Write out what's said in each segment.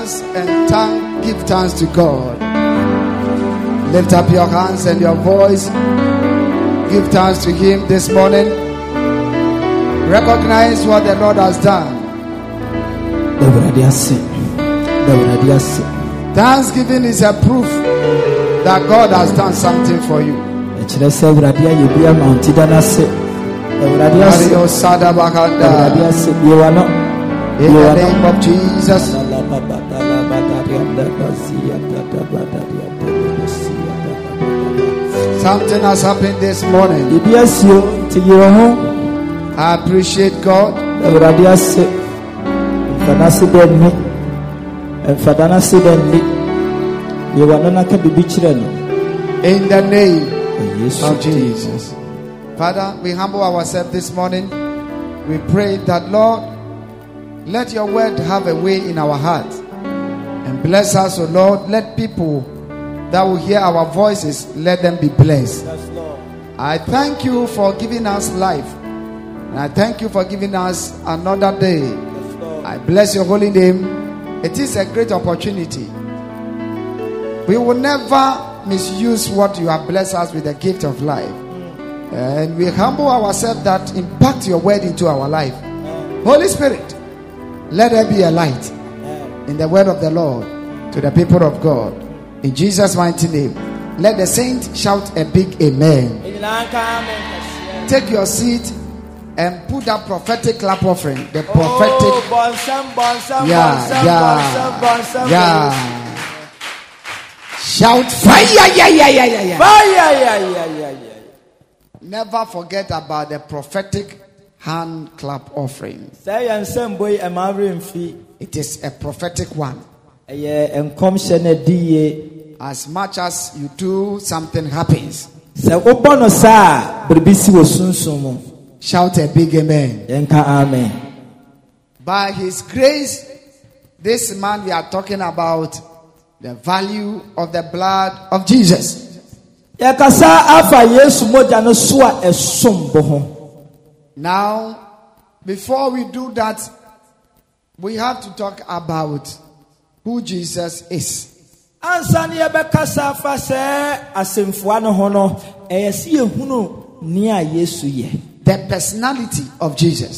hands and give thanks to God. Lift up your hands and your voice. Give thanks to Him this morning. Recognize what the Lord has done. Thanksgiving is a proof that God has done something for you. In the name of Jesus. Something has happened this morning. I appreciate God. In the name of Jesus. Father, we humble ourselves this morning. We pray that, Lord, let your word have a way in our hearts. And bless us, O Lord. Let people that will hear our voices, let them be blessed. Yes, Lord. I thank you for giving us life. And I thank you for giving us another day. Yes, Lord. I bless your holy name. It is a great opportunity. We will never misuse what you have blessed us with, the gift of life. And we humble ourselves that impact your word into our life. Holy Spirit, let there be a light in the word of the Lord to the people of God. In Jesus' mighty name. Let the saint shout a big amen. Take your seat and put that prophetic clap offering. The prophetic. Yeah. Shout fire. Fire. Never forget about the prophetic hand clap offering. It is a prophetic one. As much as you do, something happens. Shout a big amen. Amen. By His grace, this man we are talking about the value of the blood of Jesus. Now, before we do that, we have to talk about who Jesus is. The personality of Jesus.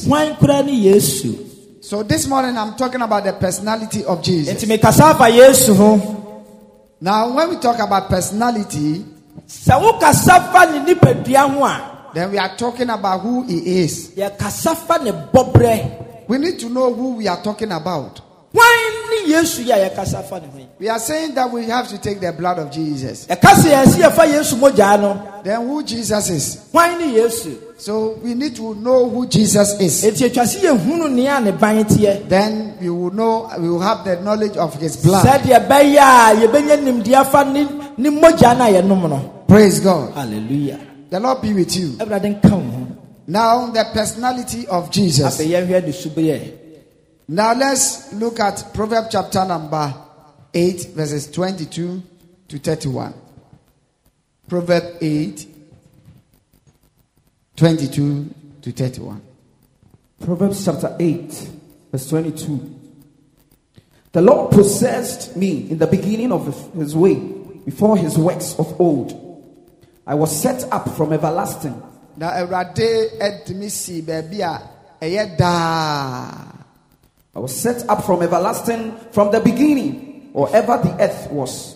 So this morning I'm talking about the personality of Jesus. Now when we talk about personality, then we are talking about who He is. We need to know who we are talking about. We are saying that we have to take the blood of Jesus. Then who Jesus is? So we need to know who Jesus is. Then we will know, we will have the knowledge of His blood. Praise God. Hallelujah. The Lord be with you. Now the personality of Jesus. Now let's look at Proverbs chapter number 8 verses 22 to 31. Proverbs 8 22 to 31. Proverbs chapter 8 verse 22. The Lord possessed me in the beginning of His way, before His works of old. I was set up from everlasting. I was set up from everlasting, from the beginning, or ever the earth was.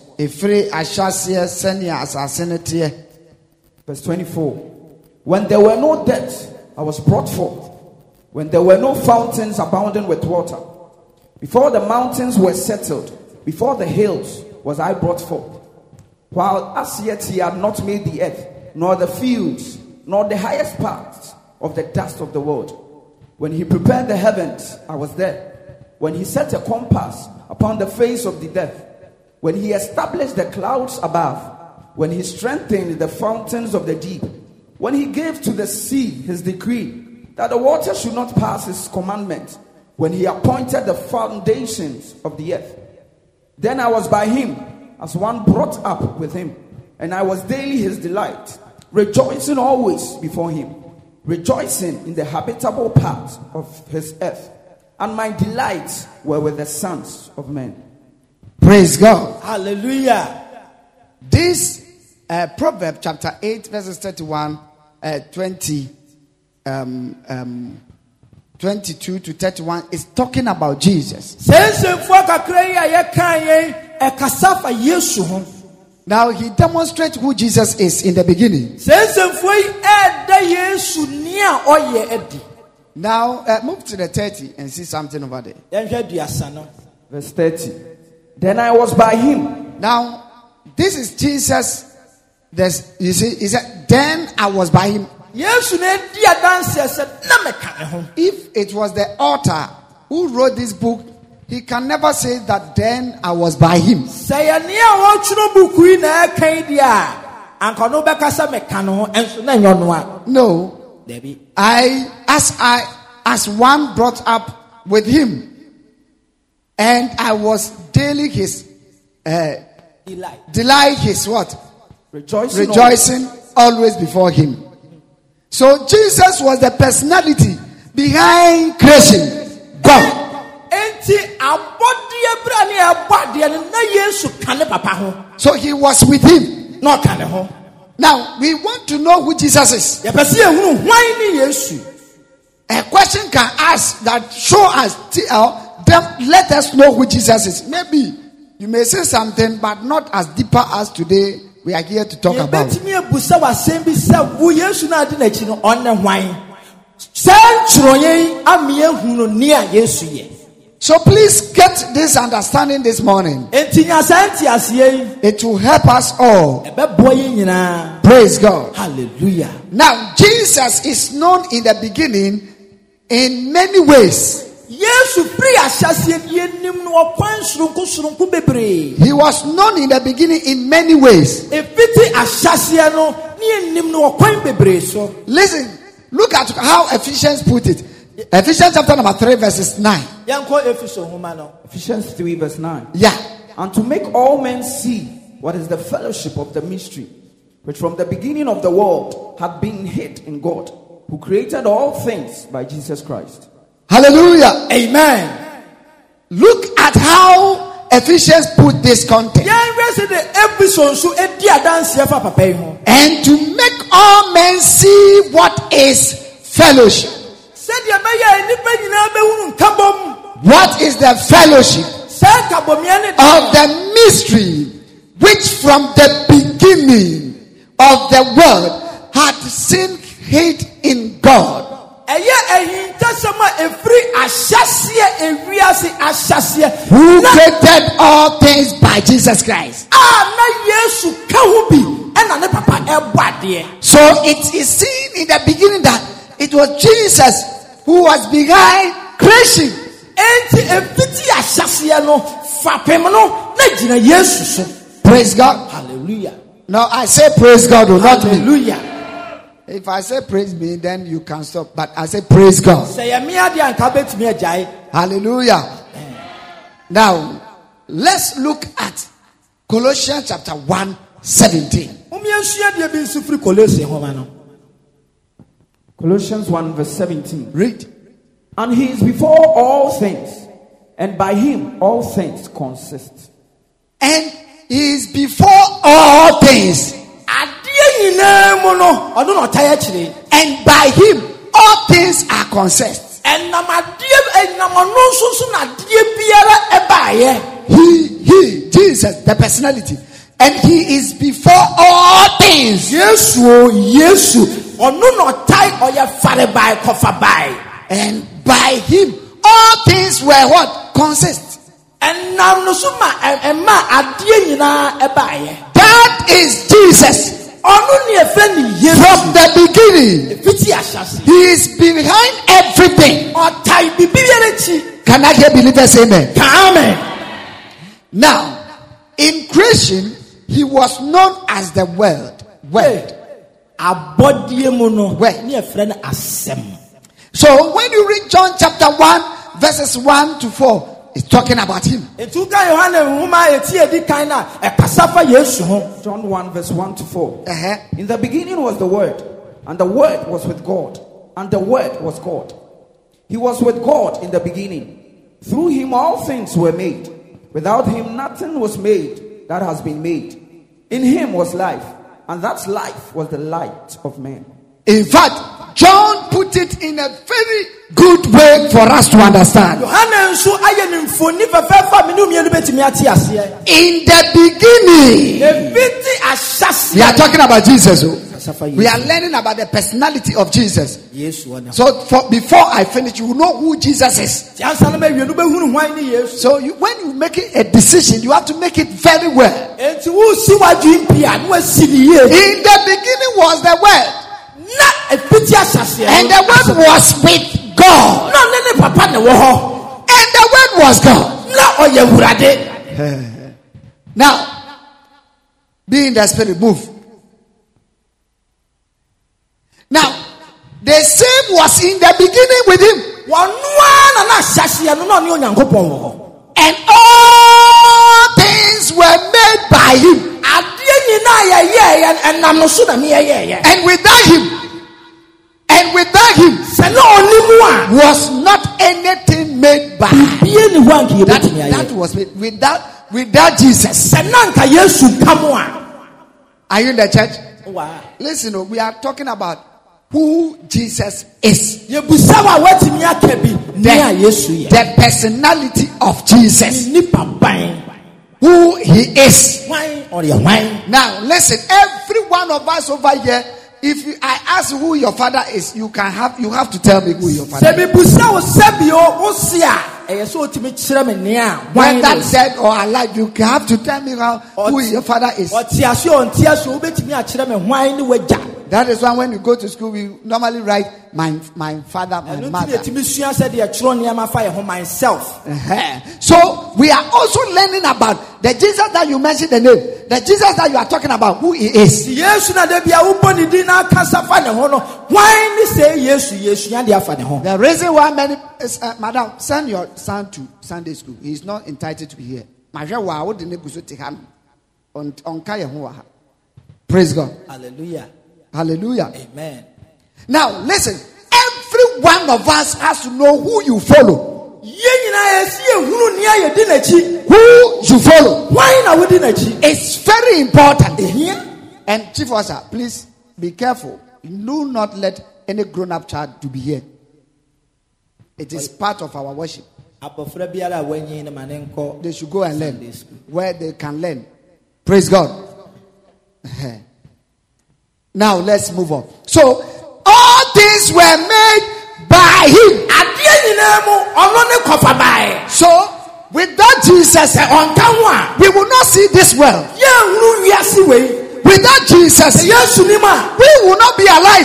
Verse 24. When there were no depths, I was brought forth. When there were no fountains abounding with water. Before the mountains were settled, before the hills was I brought forth. While as yet He had not made the earth, nor the fields, nor the highest parts of the dust of the world. When He prepared the heavens, I was there. When He set a compass upon the face of the depth. When He established the clouds above. When He strengthened the fountains of the deep. When He gave to the sea His decree, that the water should not pass His commandment. When He appointed the foundations of the earth. Then I was by Him, as one brought up with Him, and I was daily His delight, rejoicing always before Him, rejoicing in the habitable part of His earth, and my delights were with the sons of men. Praise God. Hallelujah. This Proverbs chapter 8 verses 31, 22 to 31 is talking about Jesus. Now he demonstrates who Jesus is in the beginning. Now move to the 30 and see something over there. Verse 30. Then I was by him. Now this is Jesus. There's, you see, he said, then I was by him. If it was the author who wrote this book, he can never say that then I was by him. No. As one brought up with him, and I was daily his delight his what? Rejoicing always before him. So Jesus was the personality behind creation. God. So he was with him. Now we want to know who Jesus is. A question can ask that show us, let us know who Jesus is. Maybe you may say something, but not as deeper as today we are here to talk about. So please get this understanding this morning. It will help us all. Praise God. Hallelujah. Now Jesus is known in the beginning in many ways. He was known in the beginning in many ways. Listen, look at how Ephesians put it. Ephesians chapter number 3 verses 9. Ephesians 3 verse 9. Yeah. And to make all men see what is the fellowship of the mystery, which from the beginning of the world had been hid in God, who created all things by Jesus Christ. Hallelujah. Amen. Look at how Ephesians put this context. And to make all men see what is fellowship. What is the fellowship of the mystery which from the beginning of the world had sin hid in God? Who created all things by Jesus Christ. So it is seen in the beginning that it was Jesus who was behind creation. Praise God. Hallelujah. Now I say praise God, or not me. Hallelujah. If I say praise me, then you can stop. But I say praise God. Hallelujah. Now, let's look at Colossians chapter 1:17. Colossians 1 verse 17. Read. And he is before all things, and by him all things consist. And he is before all things. And by him all things are consist. He, Jesus, the personality. And he is before all things. And by him all things were what? Consist. That is Jesus. From the beginning, he is behind everything. Can I hear believers say amen? Amen. Now, in creation, he was known as the Word. So when you read John chapter 1 verses 1 to 4, it's talking about him. John 1 verse 1 to 4. In the beginning was the Word, and the Word was with God, and the Word was God. He was with God in the beginning. Through him all things were made. Without him, nothing was made that has been made. In him was life, and that life was the light of men. In fact, John put it in a very good way for us to understand. In the beginning, we are talking about Jesus. We are learning about the personality of Jesus. So before I finish, you will know who Jesus is. So when you make a decision, you have to make it very well. In the beginning was the Word. And the Word was with God. And the Word was God. Now, be in the Spirit, move. Now, the same was in the beginning with him. And all things were made by him. And without him was not anything made by that was made without Jesus. Are you in the church? Listen, we are talking about who Jesus is. The personality of Jesus. Who he is. Now listen, every one of us over here, if I ask who your father is, you have to tell me who your father is. Whether dead or alive, you have to tell me who your father is. That is why when you go to school, we normally write my father, my mother. So we are also learning about the Jesus that you mentioned the name, the Jesus that you are talking about, who he is. The reason why many madam, send your son to Sunday school. He is not entitled to be here. Praise God. Hallelujah. Hallelujah. Amen. Now listen, every one of us has to know who you follow. Who you follow. It's very important. And Chief Officer, please be careful. Do not let any grown-up child to be here. It is part of our worship. They should go and learn where they can learn. Praise God. Now let's move on. So all things were made by him. So without Jesus, we will not see this world. Without Jesus, we will not be alive.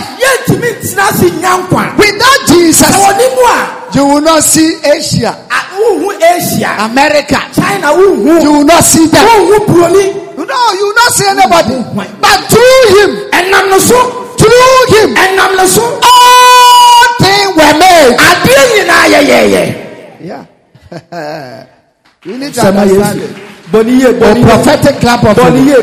Without Jesus, you will not see Asia, America, China. You will not see them. No, you will not see anybody. But through him, all things were made. Yeah. You need to understand it. The prophetic clap of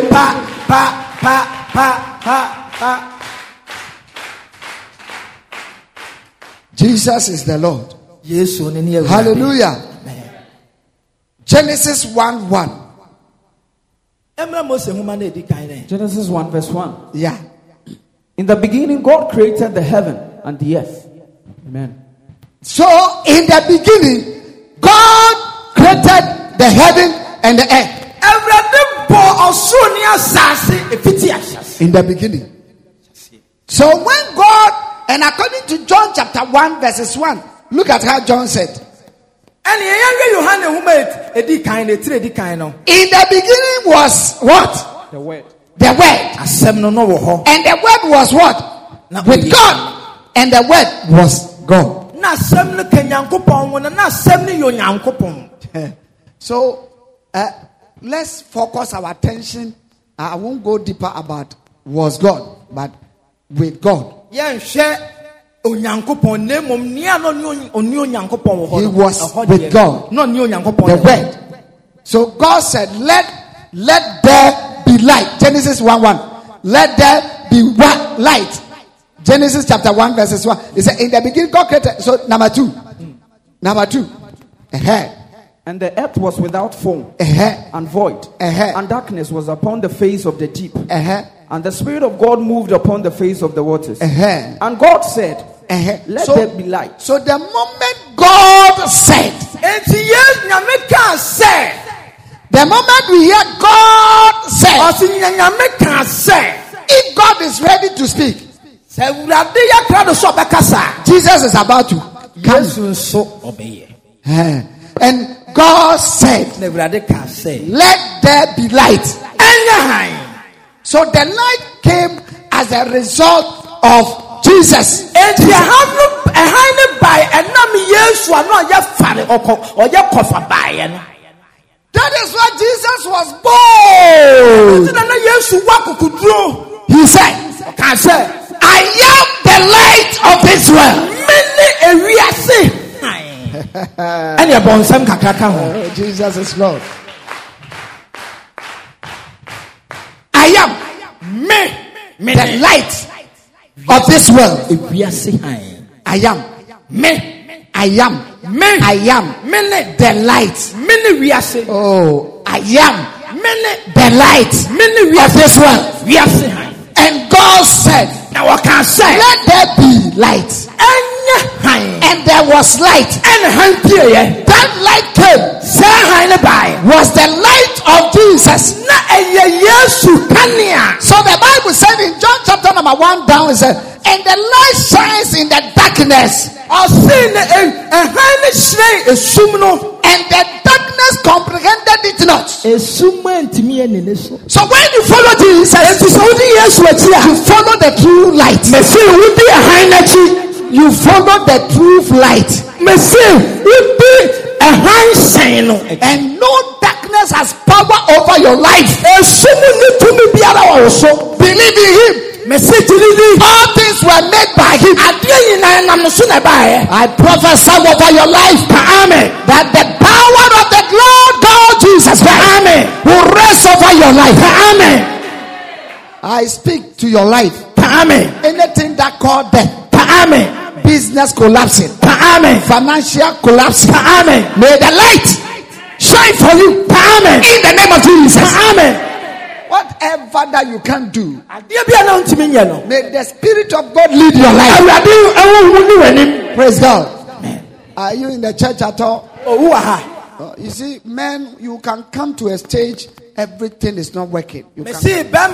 Jesus is the Lord. Hallelujah. Genesis 1:1. Genesis 1 verse 1. Yeah. In the beginning, God created the heaven and the earth. Amen. So, in the beginning, God created the heaven and the earth. In the beginning. So, when God, and according to John chapter 1 verses 1, look at how John said. In the beginning was what? The Word. The Word. And the Word was what? With God. And the Word was God. So let's focus our attention. I won't go deeper about was God, but with God. He was with God. The Word. So God said, let there be light. Genesis 1:1. Let there be light. Genesis chapter 1 verses 1. He said, in the beginning God created. So number two. And the earth was without form and void, and darkness was upon the face of the deep. And the Spirit of God moved upon the face of the waters. And God said, let there be light. So the moment God said, the moment we hear God say, if God is ready to speak, Jesus is about to come. And God said, let there be light. So the light came as a result of Jesus. That is why Jesus was born. He said, I am the light of this world. Jesus is Lord. I am the light of this world. I am the light. Oh, I am the light of this world. And God said, let there be light. And there was light. That light came. Was the light of Jesus. So the Bible said in John chapter number 1 down, it said, and the light shines in the darkness. And the darkness comprehended it not. So when you follow Jesus, you follow the true light. You follow the true light. And no darkness has power over your life. Believe in him. All things were made by him. I prophesy over your life that the power of the Lord God Jesus Christ will rest over your life. I speak to your life. Anything that called death, business collapsing, financial collapsing, may the light shine for you in the name of Jesus. Whatever that you can do, may the Spirit of God lead your life. Praise God. Are you in the church at all? You see, men, you can come to a stage, everything is not working. You can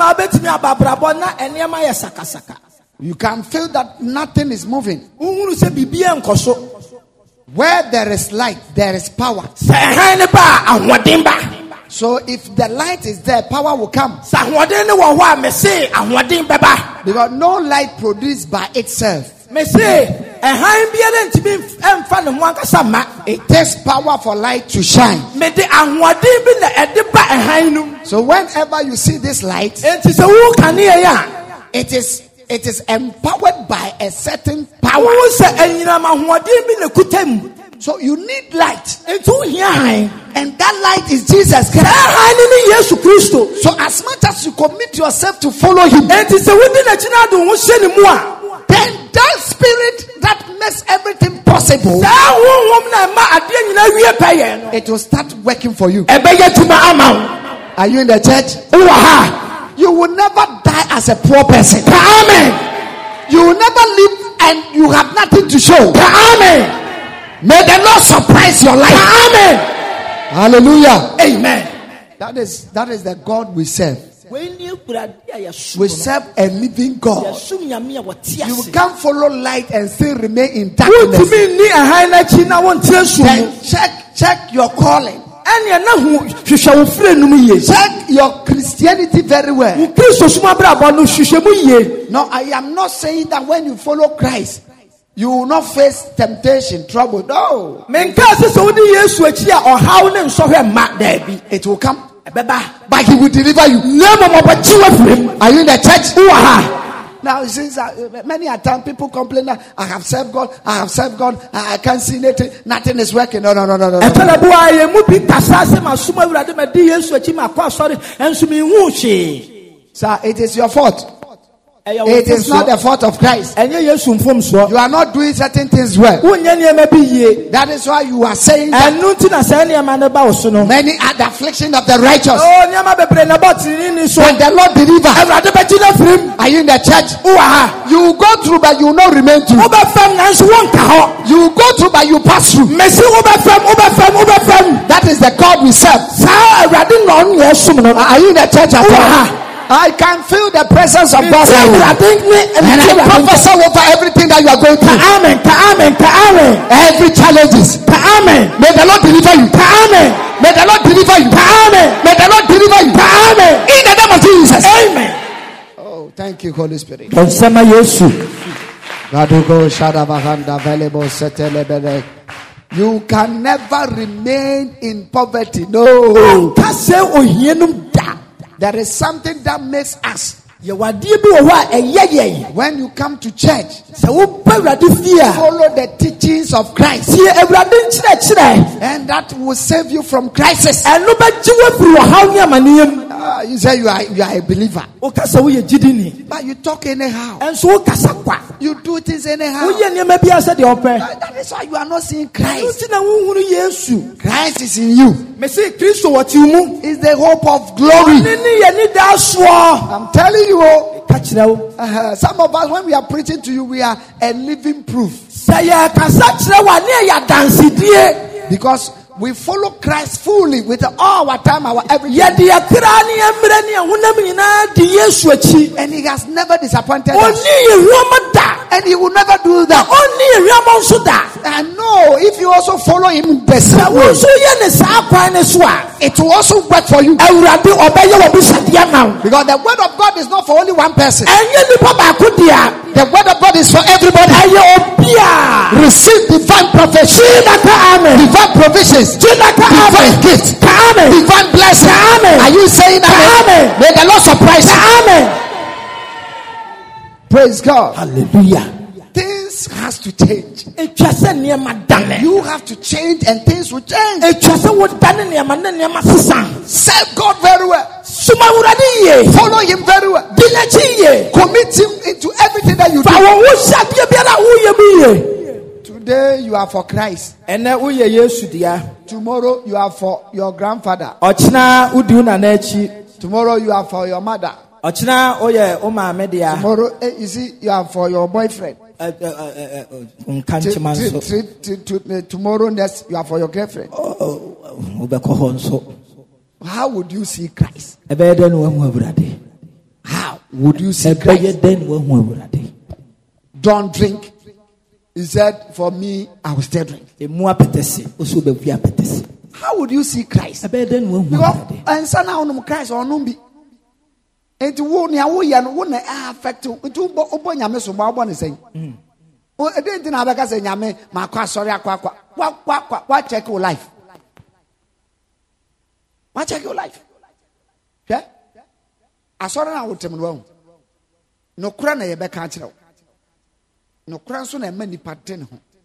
feel that nothing is moving. Where there is light, there is power. So if the light is there, power will come. Because no light produced by itself. It takes power for light to shine. So whenever you see this light, it is empowered by a certain power. So you need light. And that light is Jesus Christ. So as much as you commit yourself to follow him, then that spirit that makes everything possible, it will start working for you. Are you in the church? You will never die as a poor person. You will never live and you have nothing to show. May the Lord surprise your life. Hallelujah. Amen. That is the God we serve. We serve a living God. You can't follow light and still remain in darkness. Then check your calling. Check your Christianity very well. No, I am not saying that when you follow Christ, you will not face temptation, trouble. No. It will come. But he will deliver you. Are you in the church? Now, since many a time people complain that I have served God, I can't see anything, nothing is working. No. Sir, it is your fault. It is not the fault of Christ. You are not doing certain things well. That is why you are saying that many are the affliction of the righteous. When the Lord deliver, are you in the church? You go through but you will not remain through. You go through but you pass through. That is the God we serve. Are you in the church at all? I can feel the presence of God. And I prophesy over everything that you are going through. Every challenges. May the Lord deliver you. May the Lord deliver you. May the Lord deliver you. In the name of Jesus. Amen. Oh, thank you, Holy Spirit. You can never remain in poverty. No. There is something that makes us. When you come to church, follow the teachings of Christ, and that will save you from crisis. You say you are a believer, but you talk anyhow. You do things anyhow. That is why you are not seeing Christ. Christ is in you. Is the hope of glory. I'm telling you, some of us, when we are preaching to you, we are a living proof. Because we follow Christ fully with all our time, our everything. And he has never disappointed us. And he will never do that. And no, if you also follow him the same way, it will also work for you. Because the word of God is not for only one person. The word of God is for everybody. Receive divine prophecy, divine provisions, divine gifts, divine blessing. Are you saying amen? May the Lord surprise you. Praise God. Hallelujah. Things has to change. You have to change and things will change. Serve God very well. Follow him very well. Commit him into everything that you do. Today you are for Christ. Tomorrow you are for your grandfather. Tomorrow you are for your mother. Tomorrow, you see, you are for your boyfriend. Tomorrow, next, you are for your girlfriend. How would you see Christ? How would you see Christ? Don't drink. He said, for me, I will still drink. How would you see Christ? And to warn you, we are one affect to Ubonyame so Barbon is saying. Oh, I didn't have a say, Yame, my cross, sorry, what check your life? What check your life? Yeah? I saw an out of wrong. No crown a back country. No crown soon and many pattern.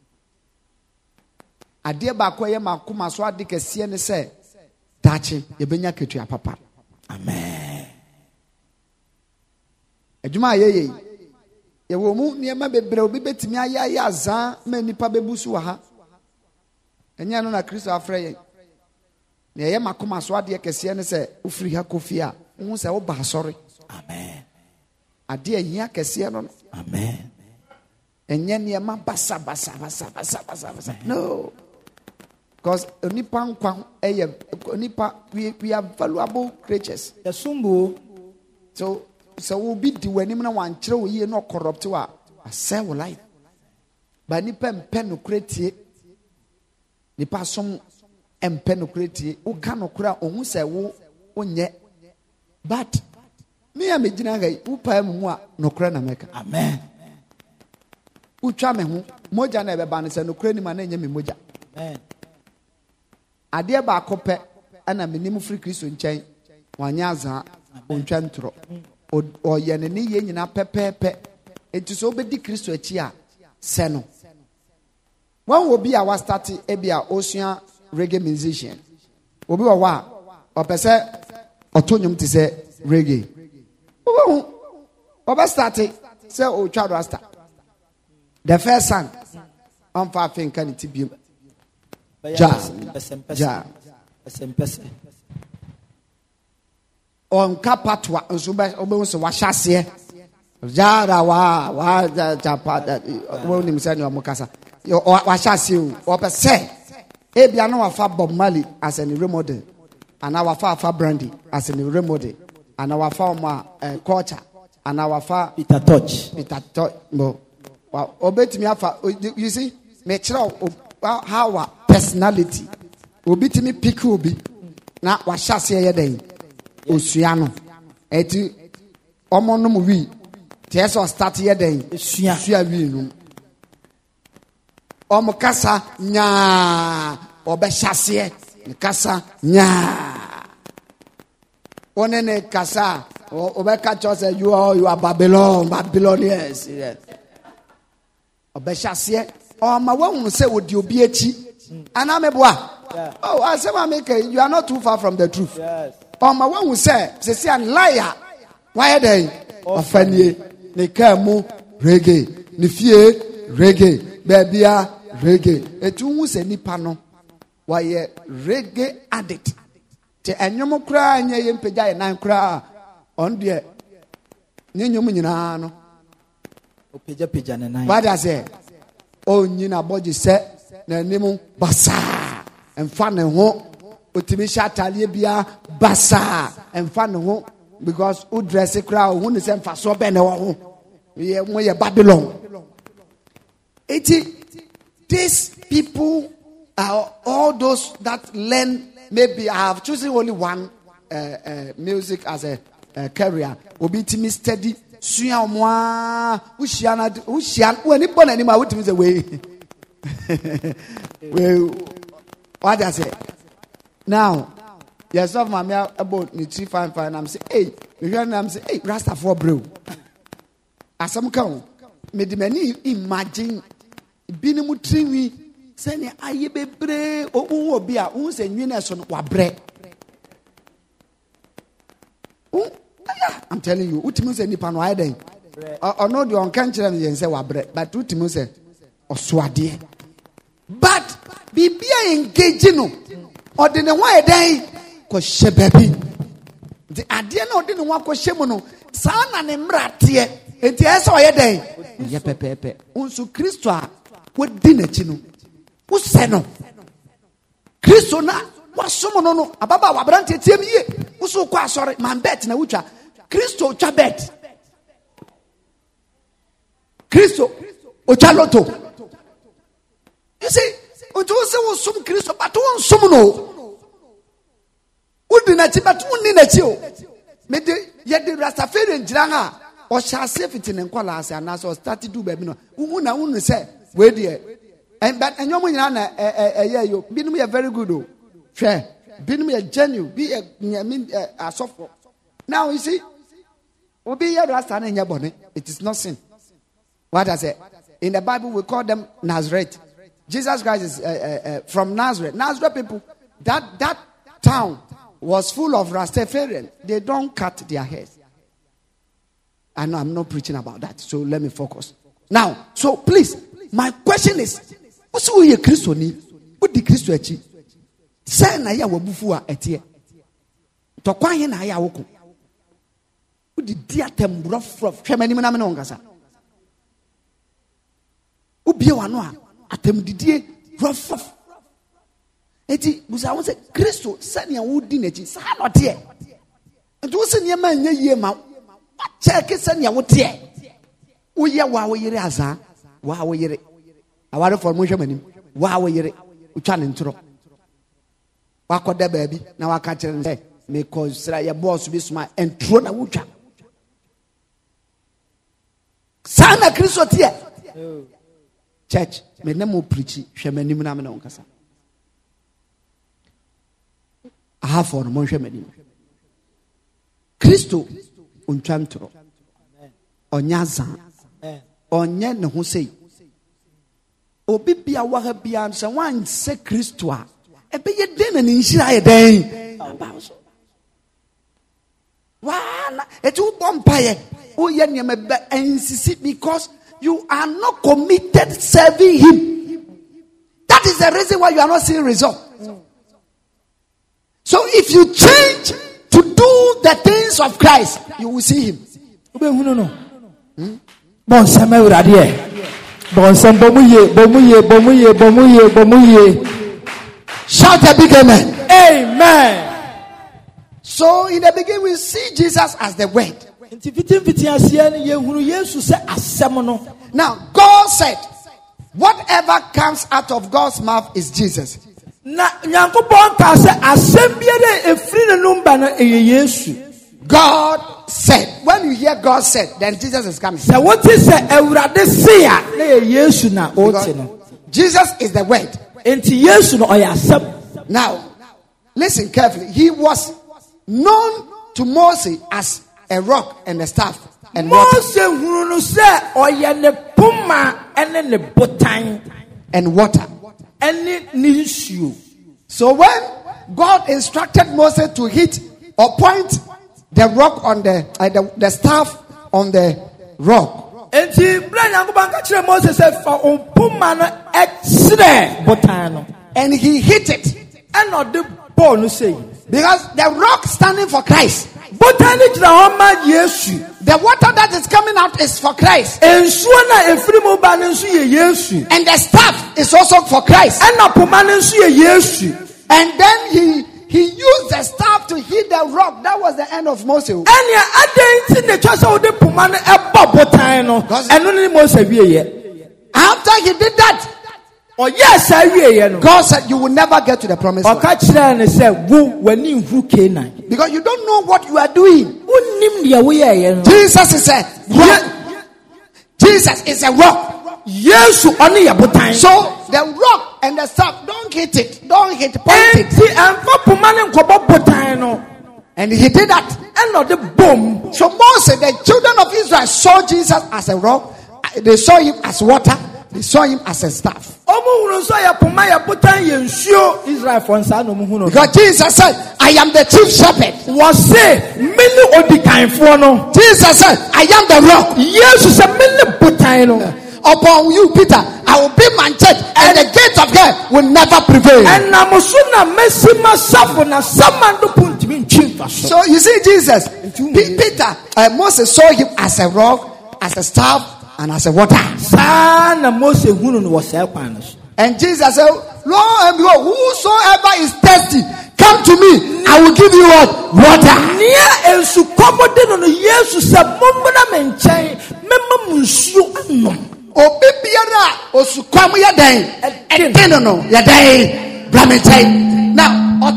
A dear Bakoya Makuma Swadik a CN say, Tachi, Yabenya to your papa. Amen. Ejuma ye ye wo mu niema bebre obi betimi aya azan ma nipa bebusu wa ha enya no na Kristo afre ye na ye makoma so ade kese ne se ufiri ha kofi a hu se wo ba sori. Amen. Ade ahia kese no. Amen. Enya niema basa. No, because onipa nkwa eye onipa we are valuable creatures. Yasumbu. So we'll be the when him one throw ye no corrupt to a sell life. But nipa pen no create nipa some pen no create o can no cra on say wo onye. But me am gina gai upa mu a no cra na meka. Amen. Utwa me ho moja na ebe ba ne say no cra ni ma na nya me moja. Amen. Ade ba akopɛ ana menim free Kristo nkyɛn wanya za ontwa ntro. Or yenny yena pepe. It is obedi Christo chia seno. One will be our starting ebia ocean reggae musician. Obi wa or pese otonium to say reggae. Oba started say o child rasta. The first son on fa fin kan ti bi. Ja. On kapatwa nso be nso wa hyase. Jara wa japa wo nim say no mokasa. Wa hyase o pe say e bia no wa fa Bob Marley as an remodel. And our fa Brandy as an remodel. And our fa culture. And our fa Peter Touch. No. Well, obey me afa. You see, me how our personality. Obey me pick obi. Na wa hyase ye den. Osua no. Eti omo no mu wi. Tie so start ye den. Osua wi no. Omo kasa nya obe hyase. Kasa nya. Onene kasa obe catch say you are Babylonians. Yes. Obe hyase. O ma won say odi obi echi. Ana meboa. Oh, I say make you are not too far from the truth. Yes. O ma won say an liar. Why dey? Ofanie ne kamu reggae. Ne fie reggae. Babia reggae. Etu hu se nipa no. Why reggae addict? Te enyomo kura nya ye mpagya ye nan kura on de nyenyom nyina no opagya ne nan. What I say? O nyina boji se na nimu basa emfa ne ho otimi shatale bia basa emfa ne ho because o dress kura o hu ne se emfa so be ne ho ye mo ye Babylon. These people are all those that learn. Maybe I have chosen only one music as a career. Obitimi steady. Suya mwa ushiana when it born anymore with me way. What I say? Now, yes, of my about me 355. I'm saying, hey, I'm saying, hey, Rasta for bro. As some count, me the many imagine binimu triwi. Send aye bebre o obi a un se nwina so wa bre. I'm telling you, ultimu se nipa no aye den. Or no the on kan kire me say wa bre, but ultimu se osuade. But bibia engage no. Or de ne ho aye den ko hye baby. The ade na ode ne ho akɔhye mu no, sa na ne mrate. Enti ese oye den. Ye pepepe. Unsu Kristo a wodi na chi no. Who no? Kristo na wasomo no ababa wabrante tiem ye. Uso kwa sorry man bet na wucha. Kristo cha bet. Kristo ocha loto. You see, ojo se wo sum Kristo but won sum no. Udi na chi but won ni na chi o. Me de ye de Rastafarian ngira ha o sha safety ne nkwala ase na so start do ba bi no. Wu na wu se we de but and you are very good. Fair. Binum a genuine. Be a soft. Now you see, it is not sin. What I say? In the Bible, we call them Nazareth. Jesus Christ is from Nazareth. Nazareth people, that town was full of Rastafarians. They don't cut their hairs. I know I'm not preaching about that, so let me focus. Now, so please, my question is, what's who ye Christo ni? What the Christo echi? Say na ya wabufu a etie. To kwa ye na ya woko. What the dear tem rough hwemani na me no ngasa. Ubie wano a atem didie rough. Eti busa won say Christo say na wodi na echi sa no de. Enti wo se ne ma nya yie ma. Check say na wo de. Wo ye wa wo yire aza. Wa wo yire. Aware for mo hwemani. Wa wo yire. Utwa ne ntro. Wakoda baby na waka kire say me consider your boss be smart and throw na wutwa. Sana Kristo tie. Church, me na mo preach hwemanim na me na onkasa. Aha for mo hwemanim. Kristo ontwa ntro. Onyaza. Onye ne ho sei. Obi bia wa ha bia nse wan se Kristo a ebe ye den na nhyira ye den. Wana etu bompa ye oh yeah, because you are not committed serving him. That is the reason why you are not seeing result. So if you change to do the things of Christ, you will see him. Shout a big amen. Amen. So in the beginning we see Jesus as the word. Now God said, whatever comes out of God's mouth is Jesus. God said. When you hear God said, then Jesus is coming. Because Jesus is the word. Now, listen carefully. He was known to Moses as a rock and a staff and water. And water. So when God instructed Moses to hit or point the rock on the staff on the rock, and he hit it, because the rock standing for Christ, the water that is coming out is for Christ, and the staff is also for Christ. And then he used the staff to hit the rock. That was the end of Moses. After he did that, God said, you will never get to the promised land, because you don't know what you are doing. Jesus is a rock. Jesus is a rock. So the rock and the staff, don't hit it, point it. And he did that. So Moses, the children of Israel, saw Jesus as a rock. They saw him as water. They saw him as a staff. Because Jesus said, I am the chief shepherd. Jesus said, I am the rock. Upon you, Peter, I will build my church, and the gates of hell will never prevail. So you see, Jesus, Peter, Moses saw him as a rock, as a staff, and as a water. And Jesus said, lo and behold, whosoever is thirsty, come to me, I will give you what? Water. Now,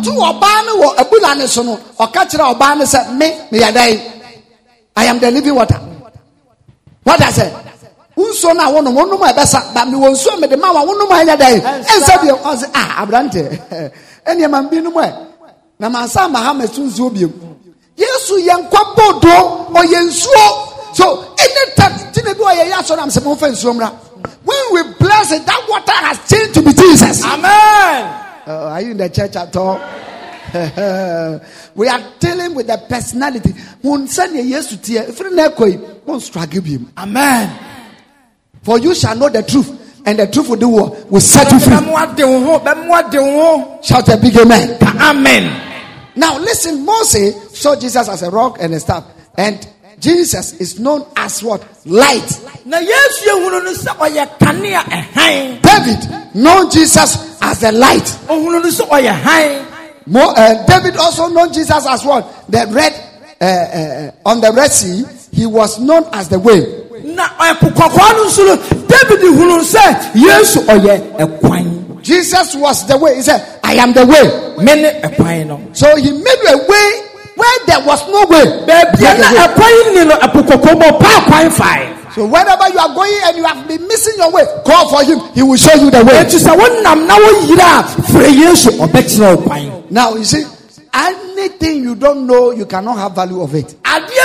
I am the living water. What I said? Unso na wono wono mo ebesa ba mi wonso me de ma wa wono mo anya dai ensa bi o se abrante eni ma bi no mo na mansa ma ha mesunzu obiem Yesu yenkwa bodo o yensuo. So anytime when we bless it, that water has changed to be Jesus. Amen. Are you in the church at all? We are dealing with the personality. Amen. For you shall know the truth, and the truth will do what? Will set you free. Shout a big amen. Amen. Now listen, Moses saw Jesus as a rock and a staff, and Jesus is known as what? Light. David known Jesus as the light. David also known Jesus as what? The red on the Red Sea, he was known as the way. Jesus was the way. He said, I am the way. So he made a way where there was no way. So wherever you are going and you have been missing your way, call for him. He will show you the way. Now you see, anything you don't know, you cannot have value of it.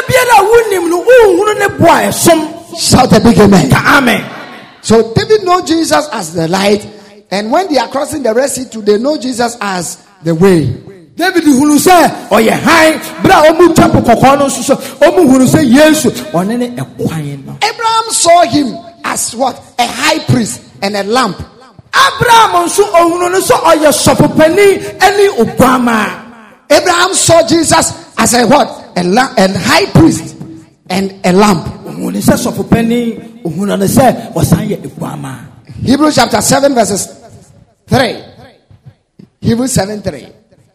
Shout a big amen. Amen. So David knows Jesus as the light, and when they are crossing the Red Sea, they know Jesus as the way. David hunu say oye han bra omu temple kokon no so omu hunu say Yesu onene ekwan no. Abraham saw him as what? A high priest and a lamp. Abraham nso ohunu no so oye sopopani eni oguama. Abraham saw Jesus as a what? A high priest and a lamp. Hebrews chapter 7 verses 3. Hebrews 7:3.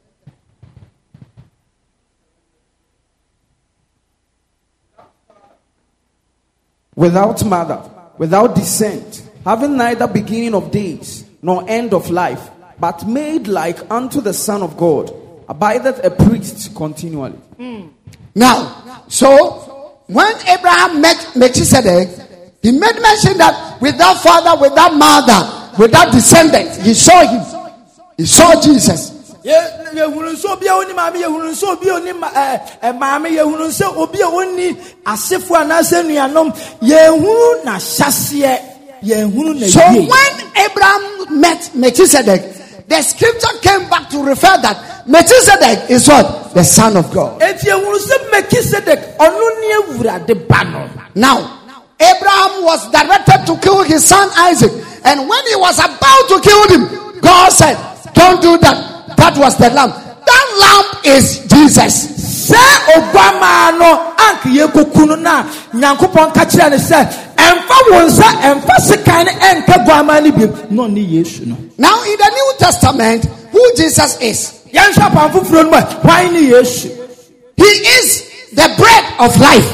Without mother, without descent, having neither beginning of days nor end of life, but made like unto the Son of God, abideth a priest continually. Now, so when Abraham met Melchizedek, he made mention that without father, without mother, without descendants, he saw him. He saw Jesus. So when Abraham met Melchizedek, the scripture came back to refer that Melchizedek is what? The son of God. Now, Abraham was directed to kill his son Isaac. And when he was about to kill him, God said, don't do that. That was the lamb. That lamb is Jesus. Now in the New Testament, who Jesus is? He is the bread of life.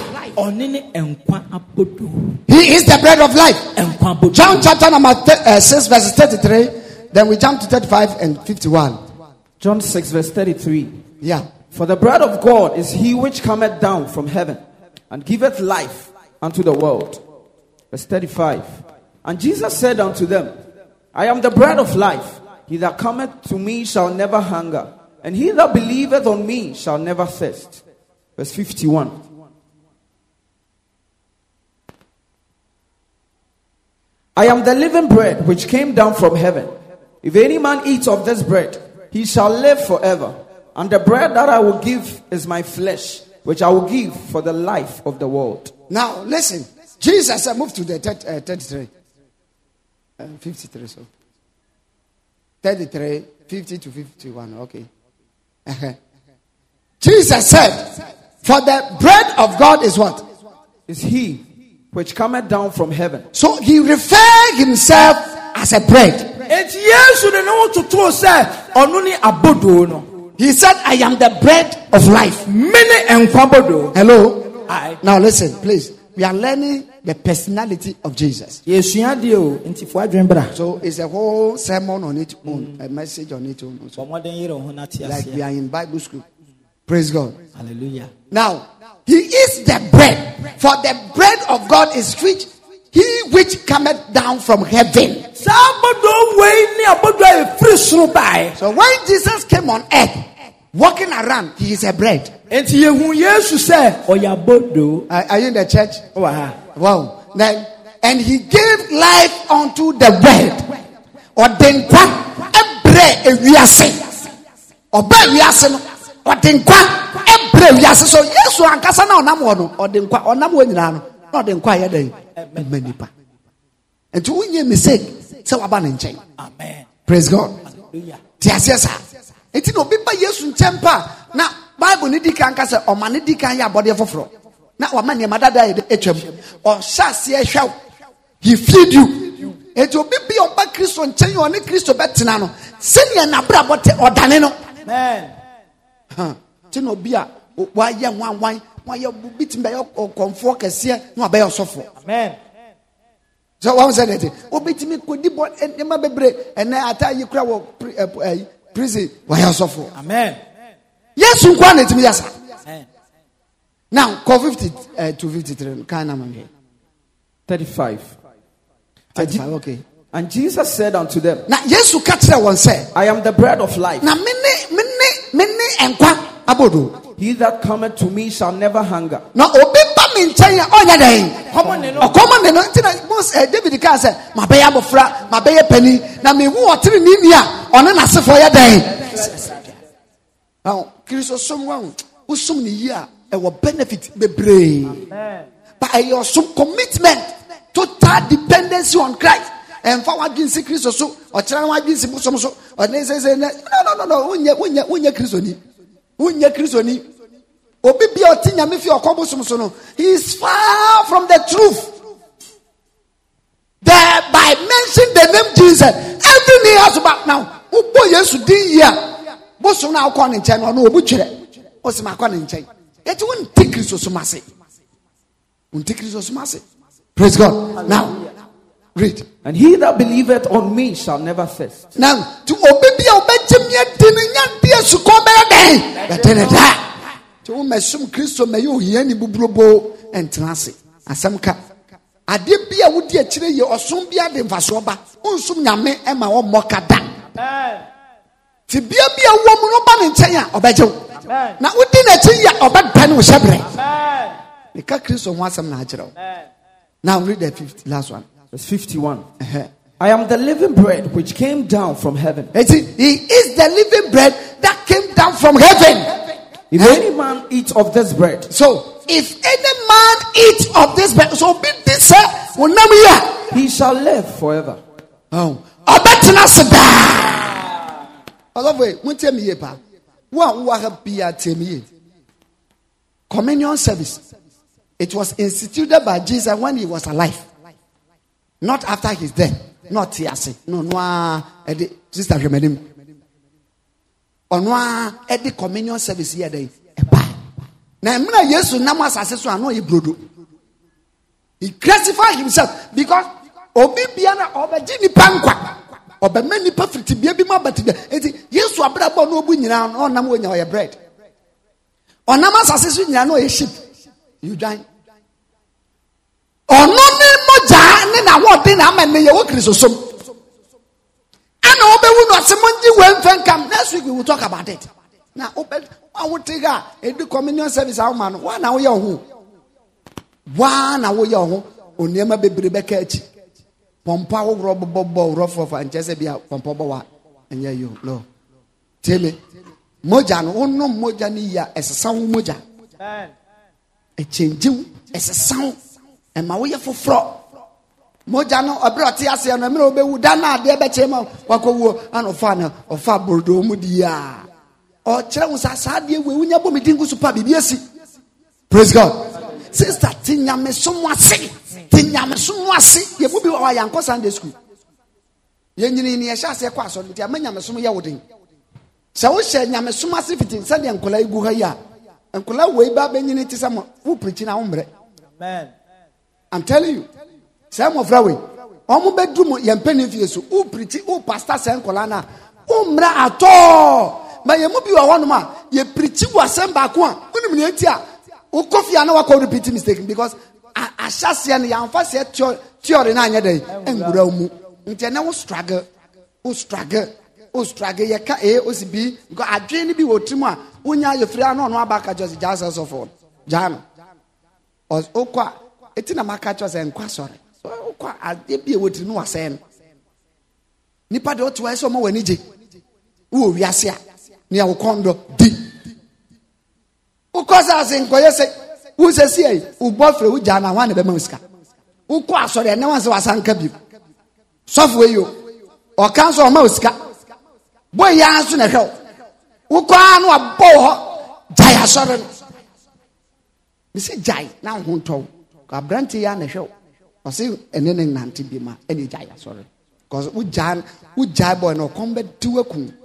He is the bread of life. John chapter number 6 verses 33. Then we jump to 35 and 51. John 6 verse 33. Yeah. For the bread of God is he which cometh down from heaven and giveth life unto the world. Verse 35. And Jesus said unto them, I am the bread of life. He that cometh to me shall never hunger, and he that believeth on me shall never thirst. Verse 51. I am the living bread which came down from heaven. If any man eats of this bread, he shall live forever. And the bread that I will give is my flesh, which I will give for the life of the world. Now listen, Jesus moved to the 33, 53. So 33, 50 to 51. Okay. Jesus said, "For the bread of God is what? Is he which cometh down from heaven." So he referred himself as a bread. He said, I am the bread of life. Hello? Aye. Now listen, please. We are learning the personality of Jesus. So it's a whole sermon on its own, a message on its own. Also. Like we are in Bible school. Praise God. Hallelujah. Now, he is the bread. For the bread of God is which he which cometh down from heaven. So when Jesus came on earth, walking around, he is a bread. Are you in the church? Wow. Then, and he gave life unto the world. Or then so yes, so ankasa na onam wo no odenkwa onam wo nyina no na odenkwa ye den manipa enti wonye mistake se waba na nchen. Amen. Praise God. Hallelujah. Tiasiasa enti no bi ba Yesu nchempa na Bible ni dikan ka se o ma ni dikan ya bode foforo na wa ma ne madada ye etwam o hyase ehwew he feed you enti obi bi oba Kristo nchen yo ne Kristo betena no se ne na bra bote odane no. Amen. Tino bia why young one why you beating by your comfort kese no be your suffer. Amen. So what was that? Obiti me kodi bon e ma bebre ene ata yi kura wo prison why your suffer. Amen. Yes nkwa na timi yasa. Amen. Now call 50 to 53 kind of 35. Okay. And Jesus said unto them, now Yesu katra won say, I am the bread of life. Now mene enkwa abodo. He that cometh to me shall never hunger. No, obimba me nchen ya onya den. Common no ntina most David ka say, "Mabeye abofra, mabeye pani, na me hu otire ni a one na sefo ya den." Now, Christosom one, usum ni year, and what benefit be brave. By your some commitment, total dependency on Christ. And for what you see Christos or try what you see so or they say no, unya Christoni. Unya Christoni. Obibi otinya me fi okobosum so no. He is far from the truth. There, by mentioning the name Jesus, every knee has to back now. Ubo Yesu din ya. Boso na akọ ne nche no no obu twere. Osima akọ ne nche. It won't take Christos mase. Won't take Christos mase. Praise God. Now, read. And he that believeth on me shall never thirst. Now, to obey obejimye dininya dia su ko be den. Beteneda. To mesum Christo me yo hia ni bubrobo entrance. Asem ka. Ade bia wodi akire ye osom bia de mfaso ba. Onsum nyame e ma wo mokada. Ti bia wo mu no ba ne nchen a obejew. Na wodi na chi ya obeda ne wo hyebre. Nika Christo ho asem na agire. Now read the 50 last one. Verse 51. I am the living bread which came down from heaven. He is the living bread that came down from heaven. If any man eat of this bread. So, if any man eat of this bread, so be this he shall live forever. Oh, I bet you I love it. Won't tell me about communion service. It was instituted by Jesus when he was alive. Not after his death. Not Tiasi. No, Sister Remedim. Onwa edi communion service here day. Na emna Yesu namas aseso ano ibrodo. He classified himself because obi bia na obeji ni pankwa. Obema ni perfect bia bi ma batibia. Enti Yesu abrabo no obu nyina no nam onya oye bread. Onamas aseso nyina no oye sheep. You join. Ono ni moja ni na wodi na amene ye wo Kristosom. Ana obewu no semonji wenfen kam. Next week we will talk about it. Now open I will take her edu communion service how man. Wa na wo ye ho. Wa na wo ye ho. Oniema bebrebe ka achi. Pompa wo robo rofo and chese bia pompa bo wa enye you. No. Tell me. Moja no ono moja ni ya esesa wo moja. E change esesa and my way for fraud. Mojano abrati ase no me obewu da na ade be chema wakowo an ofana ofa bordo mudia o kire wo sasa de we nya bom dingu super bibiasi. Praise God. Sister tinyame somo ase ye bubi wa yanko Sunday school ye nyini ni ye sha ase kwa so nti amanyame somo ye wodin se wo hye nyame somo ase fitin se de enkola igu ha ya enkola we ba benyini ti samo wo preach na wo mbre. Amen. I'm telling you. Some of Rawe. Omu bedroom yempeni fiesu. U preach, u pastor senkola na. Umra ato. Ma ye mubi wa wanuma. Ye preach wa semba kwa. Uni mnietia. U kofi ana wako repeat mistake because ashasi ani yanfa se theory na anya dey. Engura umu. Nti na wo struggle. U struggle ye ka o si bi because adwe ni bi wo trimu a unya ye free ana no abaka just Jesus of all. Jam. Os okwa etina maka cho se nkwa sore. Kwa adebie wotri no asen nipa de oto eso mo wani je wo wiase a ne ya wokondo di ukoza asen koye se wo sesi ai wo bofre wo jana wan ne be maska wo ko asore ne wan se wasanka bi sofwe yo o kan so ma oska boy ya aso na hwe wo ko anu abo ho jai asore mi se jai na ho nto ka branti ya na hwe I say, and then Nanti Bima, any Jaya, sorry. Because Ujai boy no combat to a coon.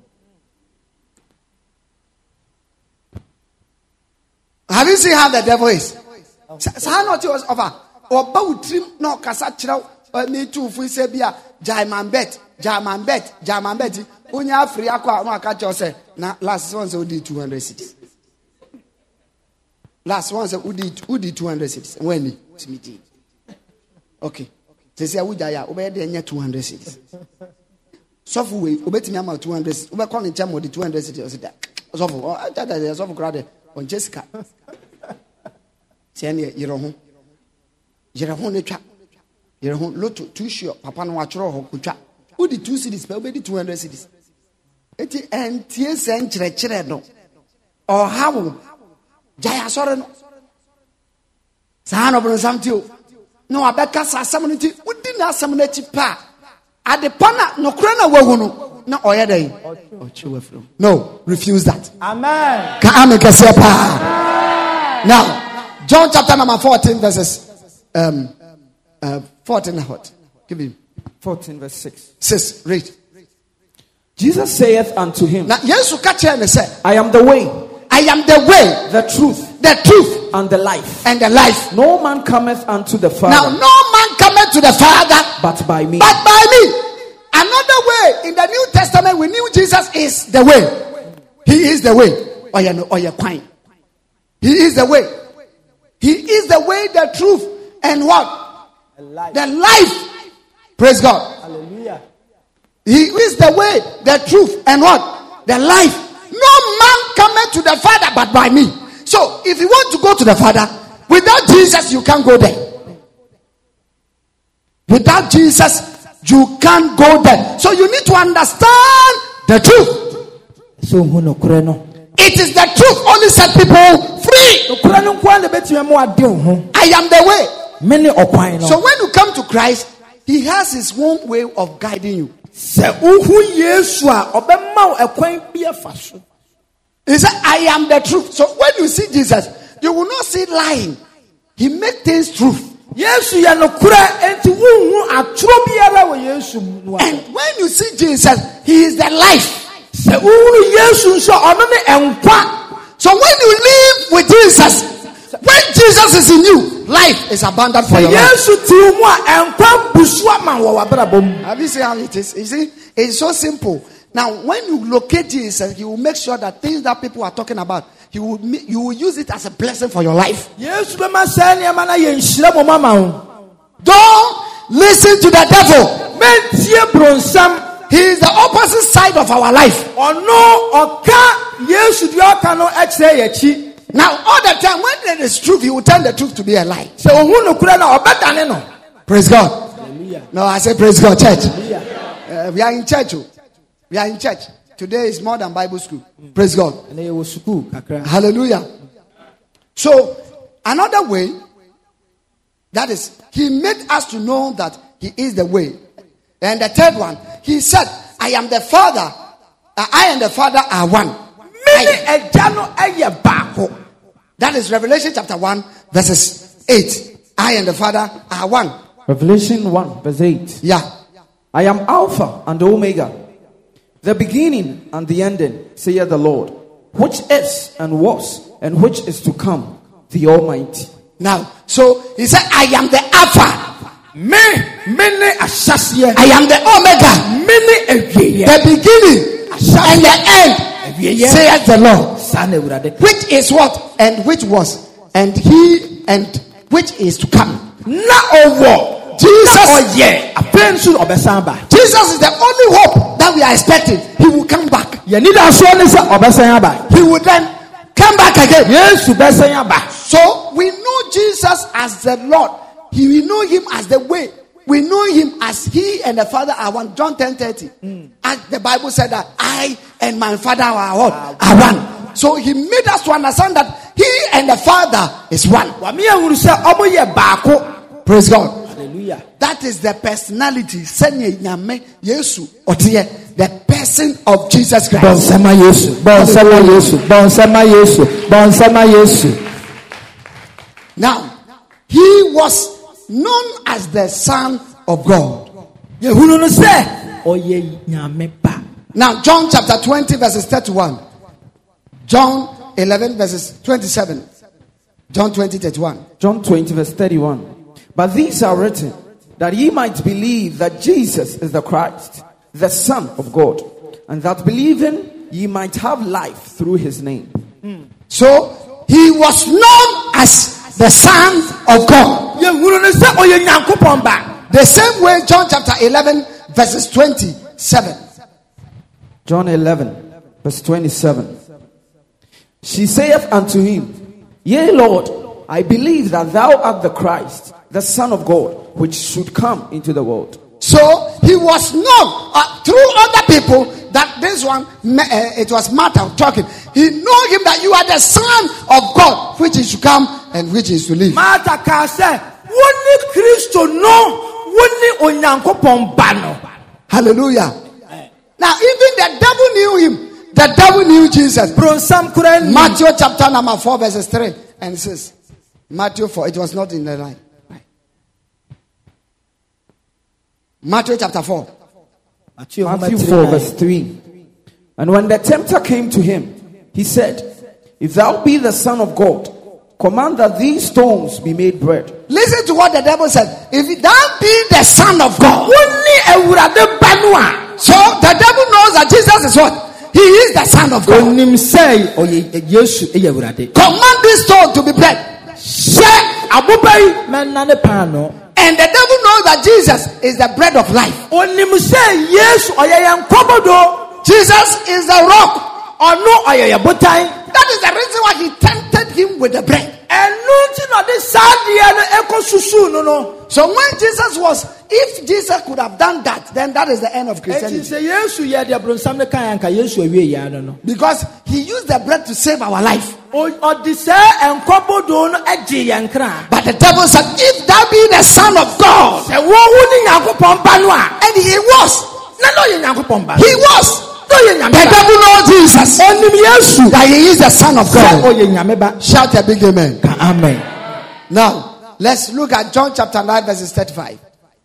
Have you seen how the devil is? How not yours over? Or bow trim no Casachro, or me too, if we say, Bia, Jaiman bet, Unya free aqua, no catch yourself. Now, last one, so did 200 cities. Last one, so who did 200 cities? When it's meeting. Okay. They say Ujaya, obey the 200 cities. Software, obey me about 200. Over calling time with the 200 cities. Software, I thought that there's crowded on Jessica. Send your home. You're home, the trap. You're home, look too sure. Papa no watch or kucha. Who the 2 cities, but obey the 200 cities. eti entie se nkyerɛkyerɛ no ɔhawo gyae asɔre no saa no bronsam ti o na wabɛka sa asɛm no nti wodi na asɛm no akyi pa ade pa na nokora na wahu no na ɔyɛ dɛn ɔkyewa from. No, refuse that. Amen. Ka amen kɛseɛ paa. Now John chapter number 14 verses 14 and what? Give him 14 verse 6. 6. Read. Jesus saith unto him, Now Yesu ka kyerɛ ne sɛ, I am the way, I am the way, the truth, and the life. and the life. No man cometh unto the Father, Now no man cometh to the Father but by me. but by me. Another way in the New Testament, we knew Jesus is the way. He is the way. Or your quine. He is the way. He is the way, the truth, and what? The life. Praise God. Hallelujah. He is the way, the truth, and what? The life. No man cometh to the Father but by me. So, if you want to go to the Father, without Jesus, you can't go there. Without Jesus, you can't go there. So, you need to understand the truth. It is the truth only set people free. I am the way. So, when you come to Christ, He has His own way of guiding you. He said, I am the truth. So when you see Jesus, you will not see lying. He makes things truth. And when you see Jesus, He is the life. So when you live with Jesus, when Jesus is in you, life is abundant for your life. Have you seen how it is? You see, it's so simple. Now, when you locate Jesus, He will make sure that things that people are talking about, you will use it as a blessing for your life. Don't listen to the devil. He is the opposite side of our life. Now, all the time, when there is truth, He will turn the truth to be a lie. Praise God. Hallelujah. No, I say praise God, church. We are in church. We are in church. Today is more than Bible school. Praise God. Hallelujah. So, another way, that is, He made us to know that He is the way. And the third one, He said, I am the Father. I and the Father are one. That is Revelation chapter 1 verses 8. I and the Father are one. Revelation 1 verse 8. Yeah. I am Alpha and Omega, the beginning and the ending, saith the Lord, which is and was and which is to come, the Almighty. Now, so He said, I am the Alpha. I am the Omega, the beginning and the end, saith the Lord. Which is what and which was and He and which is to come. Jesus is the only hope that we are expecting. He will come back. He will then come back again. So we know Jesus as the Lord. We know Him as the way. We know Him as He and the Father are one. John 10:30. As the Bible said that I and my Father are what? Are one. So He made us to understand that He and the Father is one. Praise God. Hallelujah. That is the personality. The person of Jesus Christ. Now, He was known as the Son of God. Now, John chapter 20 verses 31. John 11 verses 27. John 20:31. John 20 verse 31. But these are written, that ye might believe that Jesus is the Christ, the Son of God, and that believing ye might have life through His name. So, He was known as the Son of God. The same way John chapter 11 verses 27. John 11 verse 27. She saith unto him, Yea, Lord, I believe that thou art the Christ, the Son of God, which should come into the world. So he was known through other people that this one, it was Martha talking. He know him that you are the Son of God, which is to come and which is to live. Martha can say, "Woni Christo no, woni Onyankopon ba no." Hallelujah. Now even the devil knew him. The devil knew Jesus. Matthew chapter number 4 verses 3 and 6. Matthew 4. It was not in the line. Matthew chapter 4. Matthew 4 verse 3. And when the tempter came to him, he said, "If thou be the Son of God, command that these stones be made bread." Listen to what the devil said. If thou be the Son of God. So the devil knows that Jesus is what? He is the Son of God. Command this stone to be bread. And the devil knows that Jesus is the bread of life. Jesus is the rock. That is the reason why he tempted him with the bread. So when Jesus was, if Jesus could have done that, then that is the end of Christianity. Because he used the bread to save our life. But the devil said, if thou be the Son of God, and he was. The devil knows Jesus, that he is the Son of God. Shout a big amen. Amen. Now, let's look at John chapter 9 verses 35.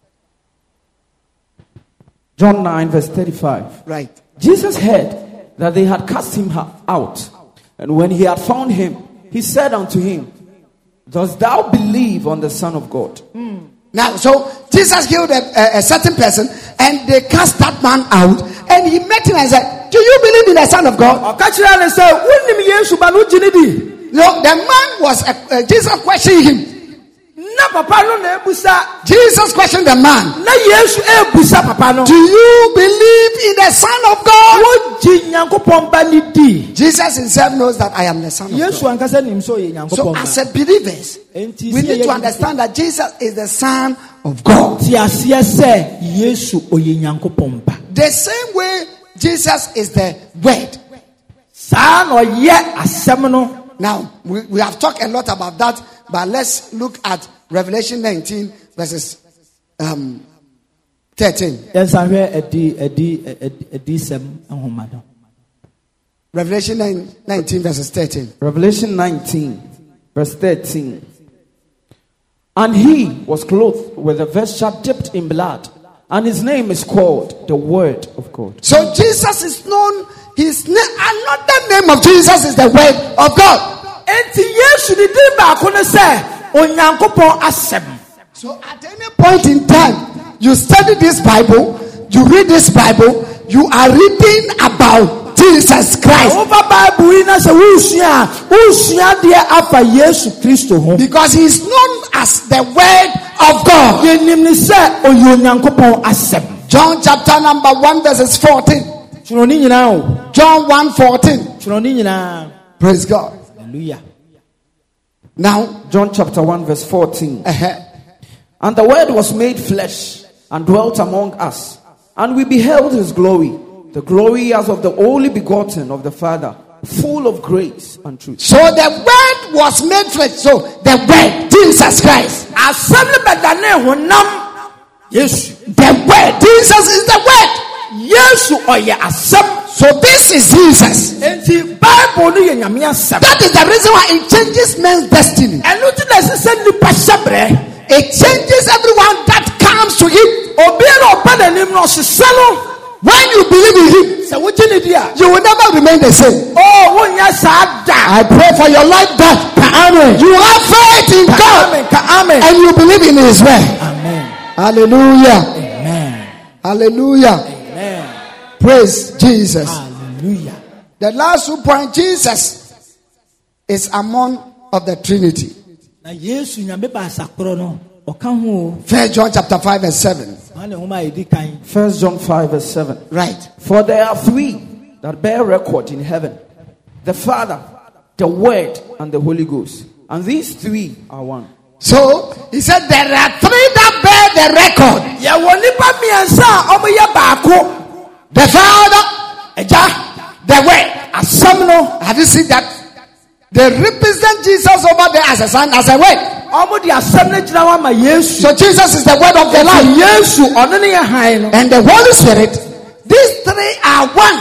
John 9 verse 35. Right. Jesus heard that they had cast him out. And when he had found him, he said unto him, "Dost thou believe on the Son of God?" Now, so Jesus healed a certain person, and they cast that man out, and he met him and said, "Do you believe in the Son of God?" No, the man was Jesus questioned him. Jesus questioned the man. Do you believe in the Son of God? Jesus himself knows that I am the Son of God. So as a believers, we need to understand that Jesus is the Son of God. The same way Jesus is the Word. Now, we have talked a lot about that, but let's look at Revelation 19 verses 13. Revelation 19 verses 13. Revelation 19 verse 13. And he was clothed with a vesture dipped in blood, and his name is called the Word of God. So Jesus is known, his name, another name of Jesus is the Word of God. So at any point in time, you study this Bible, you read this Bible, you are reading about Jesus Christ. Because he is known as the Word of God. John chapter number 1 verses 14. John 1:14. Praise God. Hallelujah. Now, John chapter 1 verse 14. And the Word was made flesh and dwelt among us, and we beheld his glory, the glory as of the only begotten of the Father, full of grace and truth. So the Word was made flesh. So the Word, Jesus Christ. Yes. The Word, Jesus is the Word. Yes. So this is Jesus. That is the reason why it changes men's destiny. It changes everyone that comes to him. When you believe in him, you will never remain the same. I pray for your life that you have faith in God and you believe in his word. Hallelujah. Hallelujah. Praise Jesus. Hallelujah. The last 2 points, Jesus is among of the Trinity. 1 John chapter 5 verse 7. 1 John 5 verse 7. Right. For there are 3 that bear record in heaven: the Father, the Word, and the Holy Ghost. And these 3 are one. So he said there are three that bear the record: the Father, the Word. Have you seen that? They represent Jesus over there as a son, as a word. So Jesus is the word of the life. And the Holy Spirit. These three are one.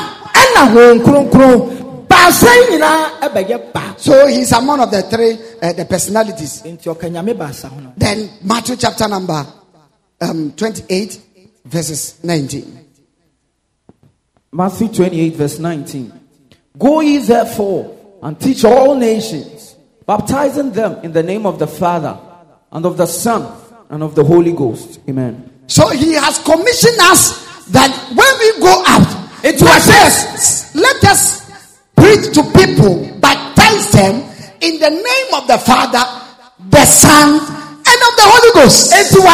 So he's among of the three the personalities. Then Matthew chapter number 28 verses 19. Matthew 28 verse 19. Go ye therefore and teach all nations, baptizing them in the name of the Father and of the Son and of the Holy Ghost. Amen. So he has commissioned us that when we go out, let us preach to people, baptize them in the name of the Father, the Son, and of the Holy Ghost.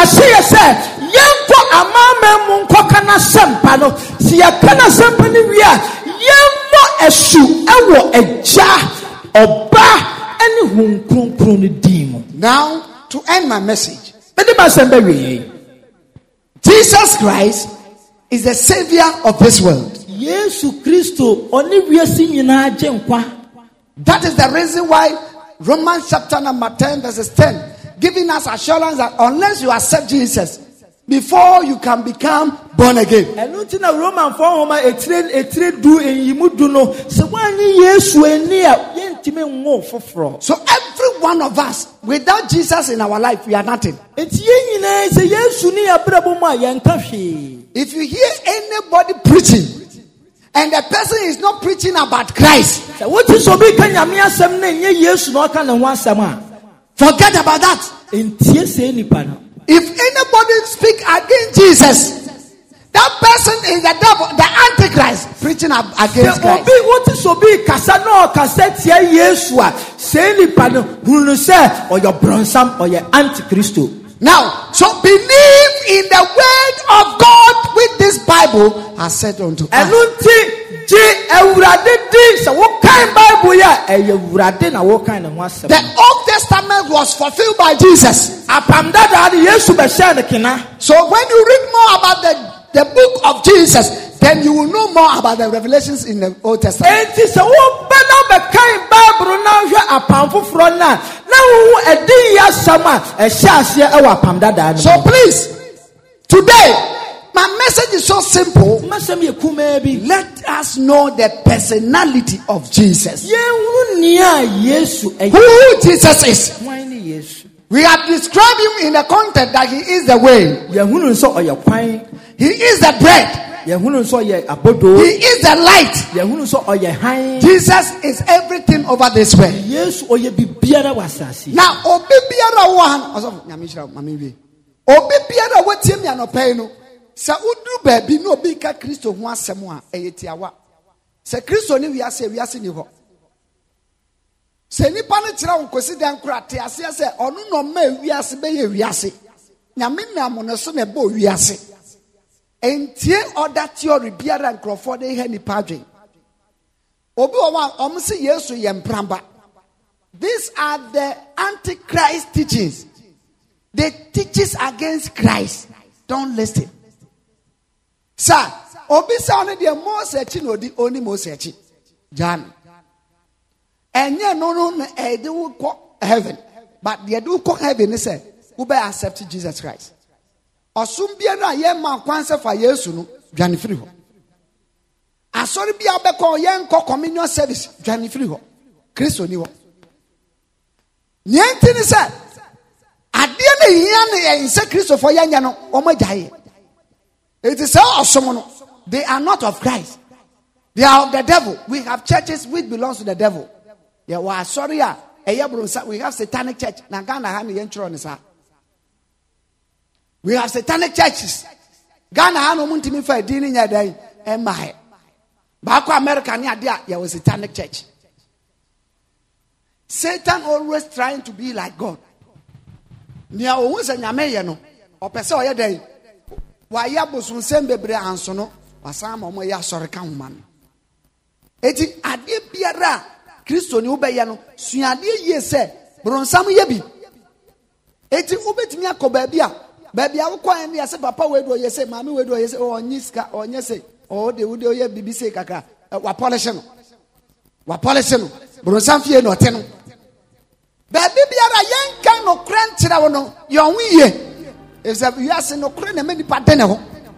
Now, to end my message, Jesus Christ is the Savior of this world. That is the reason why Romans chapter number 10 verses 10 giving us assurance that unless you accept Jesus, before you can become born again. So every one of us, without Jesus in our life, we are nothing. If you hear anybody preaching and the person is not preaching about Christ, forget about that. If anybody speak against Jesus, that person is the devil, the Antichrist, preaching against Christ. Now, so believe in the word of God which this Bible has said unto us. The Old Testament was fulfilled by Jesus. So when you read more about the book of Jesus, then you will know more about the revelations in the Old Testament. So please, today, my message is so simple. Let us know the personality of Jesus. Who Jesus is. We have described him in the context that he is the way. He is the bread. He is the light. Jesus is everything over this way. Now, sa udu baby no bi ka Kristo ho asem a eyetiawa se Kristo ni wiase ni ho se nipa ne kira onkosi dan kura te ase se onu no ma wiase be ye wiase nyame nam no so na be wiase entie other theory biara nkrofo de he nipa adwen obi o se Yesu ye mpramba. These are the Antichrist teachings. They teaches against Christ. Don't listen. Sir, obi say only the most searching no di only most searching. John. Enye no e dey go heaven. But the do go heaven is say who be accept Jesus Christ. Osum bia na ye man kwanse fa Yesu no dwane free ho. Asori bia be ko ye nko communion service dwane free ho. Kristo ni ho. Nyenti ni say ade na hia na ye nse Kristo fo yanya no omajaye. It is so awesome. They are not of Christ. They are of the devil. We have churches which belongs to the devil. Yeah, well, sorry, we have satanic church. We have satanic churches. Ghana hano muntimi fa dini nya dai emahe. Ba ko America ni ade ya was satanic church. Satan always trying to be like God. Nia ohun se nyame ye no. Opese oye dai. Wa ya bosun sembebre anso no. Wasama omo ya sori kan homa no. Eti ade biara Kristo ni wo be ye no. Suade ye se bronsam ye bi. Eti ubetimi akọ baabi a wokọ en ya se papa we do ye se mama we do ye se onyi ska onye se o de wo de ye bibi se kaka wa polish no bronsan fie no te no baabi biara yenka no krankyera wo no ye onwiye esa wiase no kran na mani pa de ne ho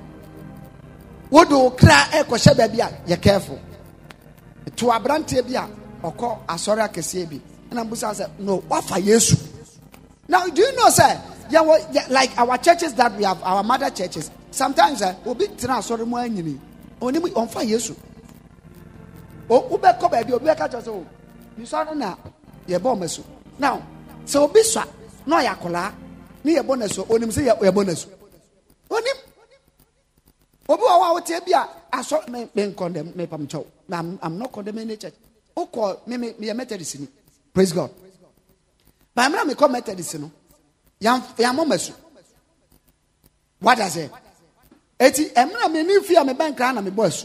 wo do kra e ko hye baabi a ye careful to abrante bi a okọ asori akese bi na mbusa say no wafa Yesu. Now do you know sir like our churches that we have, our mother churches, sometimes obi tena sorry mo anyini oni on fa Yesu o ube ko ba bi obi ka cho so you saw na ye bo mesu now so obi swa no yakola ni ye bonaso onim se ye bonaso onim obi wa wote bia aso me condemn me pam chow I'm not condemning the church o call me Methodist ni praise God but I'm not me come Methodist no yam mesu what does it eti emra me ni fia me ban kra na me boasu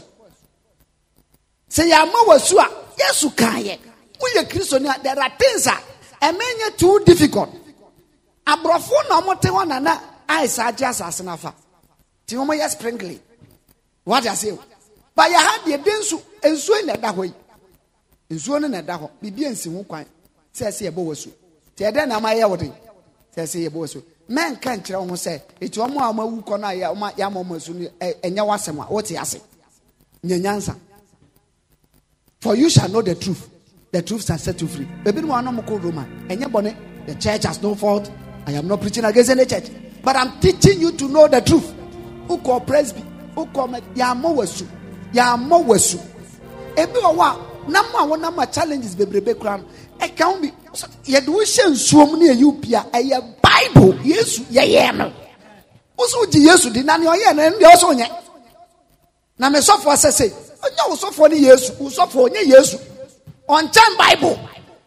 say yam wasu a Yesu kan ye uye Kristo ni there are things emenye too difficult abrofo na omote wana na aisa aja asase na fa ti omo ye sprinkling what does it but ya had the densu ensuo na da hoyi ensuo na da ho bibia nsi ho kwan say ye bo wasu ti ede na ma ye wodi say ye bo wasu men kan kire ho say eti omo a mawu ko na ya ma masu enya wasem a wote ase nyanyansa for you shall know the truth shall set you free baby no anom ko Roman enya bone the church has no fault. I am not preaching against any church, but I'm teaching you to know the truth. Uko presby uko ya mo wasu ebi owa na ma challenges bebrebe kran e kan bi ye do hye nsuom na eyupia eye Bible Yesu ye no uso ji Yesu di na ne oye na ndi oso nye na me sofo asese onya usofo ni Yesu usofo onye Yesu on chan Bible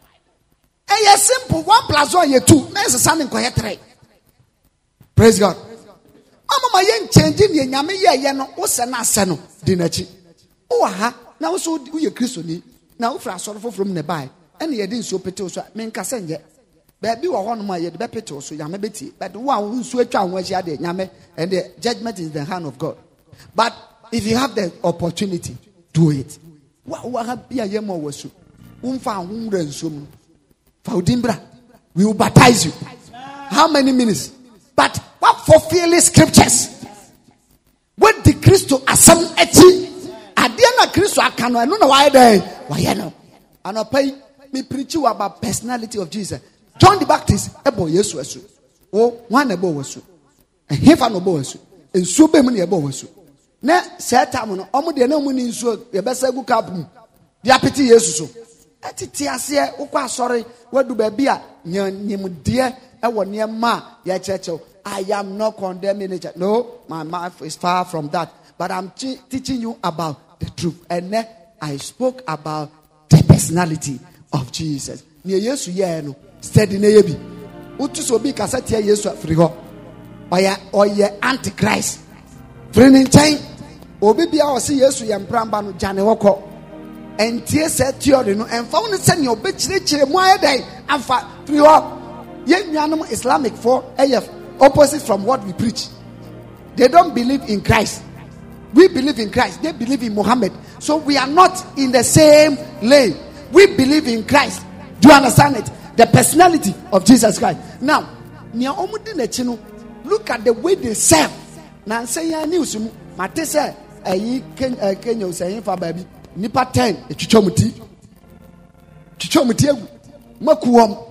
eye simple 1 + 1 ye 2 na ese sane nkoye 3 praise God mama yen change ni nyame ye no wo se na ase no di na chi wo ha na wo so wo ye Kristo ni na wo fra soro foforo ne bai ene ye di nso pete so me nka se nje ba bi wo ho no ma ye de be pete so nyame beti but wo a wo nso atwa ho ahia de nyame and the judgment is in the hand of God. But if you have the opportunity, do it. Wa ha bia ye mo wasu umfa ho nra nsom fa odimbra we will baptize you. How many minutes? But what fulfill scriptures? What the Christo asam eti ade na Christo akano eno na why dey why no anopai me preach you about personality of Jesus. John the Baptist ebo Yesu asu wo wan ebo wasu hefa no bo wasu ensuo be mu ne ebo wasu na setam no omo de na mu ni nsuo ye besa gu cup mu dia peti Yesu so etiti ase ukwa asori wadu ba bia nyimde ewo ne ma ya cheche I am not condemning it. No, my mouth is far from that. But I'm teaching you about the truth. And then I spoke about the personality of Jesus. Near Yesu no steady nebi. Utu so bi kasa tia Yesu free ho. Oye antichrist. Free chain. Obi bia o se Yesu ye mpramba no jane hoko. Entie se theory no emfa won se ne obekire mu ayedai amfa free ho. Ye nuanom Islamic for AF opposite from what we preach. They don't believe in Christ. We believe in Christ. They believe in Muhammad. So we are not in the same lane. We believe in Christ. Do you understand it? The personality of Jesus Christ. Now, look at the way they serve. Now, say ya news. Mate say, Kenya saying for baby. Nipa 10. Chichomuti. Makuom.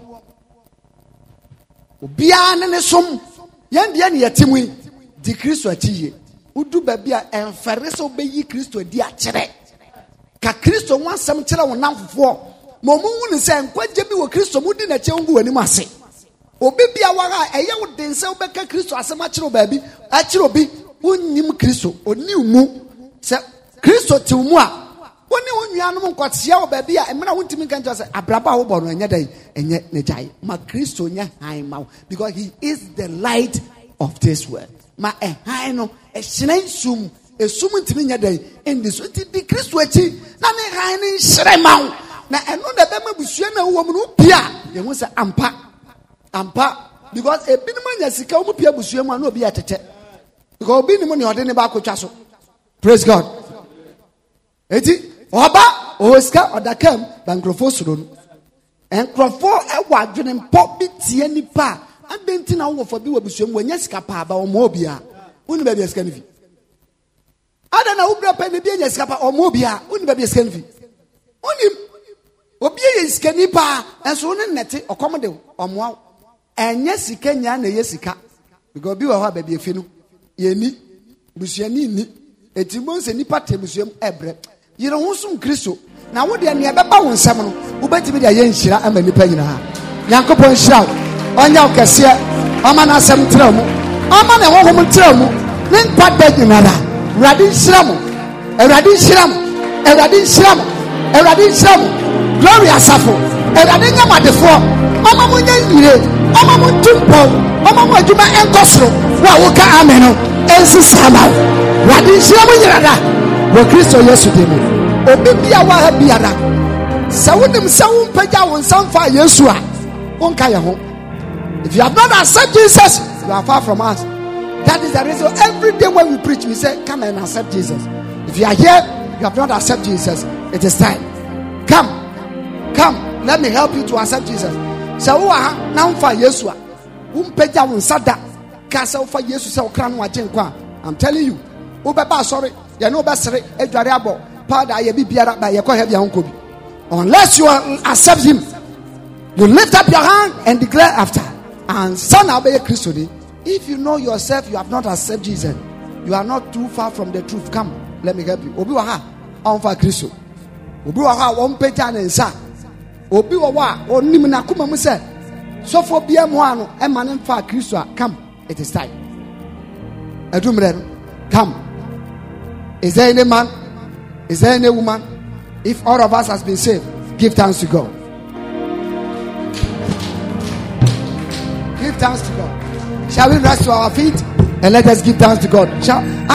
Obiane ne som. Yan dia ne yatimwi di Kristo achiye udu babia enfere so beyi Kristo di akere ka Kristo wansam kire wo namfofo momu ne se nkwaje bi wo Kristo mudi na che ngu wani ase obi bia waga eye wo dense wo beka Kristo asem akere baabi akere obi wonnyim Kristo oni mu se Kristo ti mu a woni wonnuanom nkwatia wo baabi a emra wontimi kan tse abraba wo bo no enya dai enye ne jai ma Kristo nya han ma because he is the light of this world. Ma han no ehine sum esum ntimi nya dai in so ti di Kristo achi na ne han ne hire ma na eno na be ma busua na wo mu no bia ye hu se ampa because a binman yasika umu pia busuemu no be atete. Because binman you ordene ba kwaso. Praise God. Eti oba oska odakam bankrofo suro no. Enkrofo e wadwene mpo bi tie nipa adenti na wo for bi wabusuemu wanya sika pa ba omo obia. Uni ba bi sika ni fi. Ada na ubra pe ne bi anya sika pa omo obia. Uni ba bi sika ni fi. Uni obi ye sika ni pa enso ne nete okomde omo enya sika nya na ye sika. Because bi wa ha ba bi efi no ye ni busuani ni etimo se nipa temusuem ebre yire ho sum Kristo na wo de ne beba wo nsem no wo betimi de ye nhira ama nipa nyina ha Yankopon nhira onya okese oma na asem tra mu oma na ho ho tra mu ne npa da nyina ra Awurade nhira mu Awurade nhira mu Awurade nhira mu Awurade nhira mu glory asafo Awurade nyamadefo oma mo nya yire oma mo tumpo oma mo adwuma enkosoro wa wo ka amen no ensi sama Awurade nhira mu nyina ra wo Kristo Yesu demu obi bia wa ha biara sawunim sawu mpaja won sanfa Yesu a wonka ye ho. If you have not accepted Jesus, you are far from us. That is the reason every day when we preach we say come and accept Jesus. If you are here, you have not accepted Jesus, it is time. Come, let me help you to accept Jesus. Sawu ha na nfa Yesu a mpaja won sada ka sawu fa Yesu se okra no agye nkwa. I'm telling you, ubeba sorry, you know besere edware abo pada ye bibiara ba ye ko he bia honko bi. Unless you accept him, you lift up your hand and declare after. And son obey Christ. If you know yourself, you have not accepted Jesus, you are not too far from the truth. Come, let me help you. Obi wa ha on for Christ. Obi wa ha on peja na nsa. Obi wa wa onim na kuma mu se. So for bia mo ano e mane for Christ. Come, it is time. Adumre, come. Is there any man? Is there any woman? If all of us has been saved, give thanks to God. Give thanks to God. Shall we rise to our feet and let us give thanks to God? Shall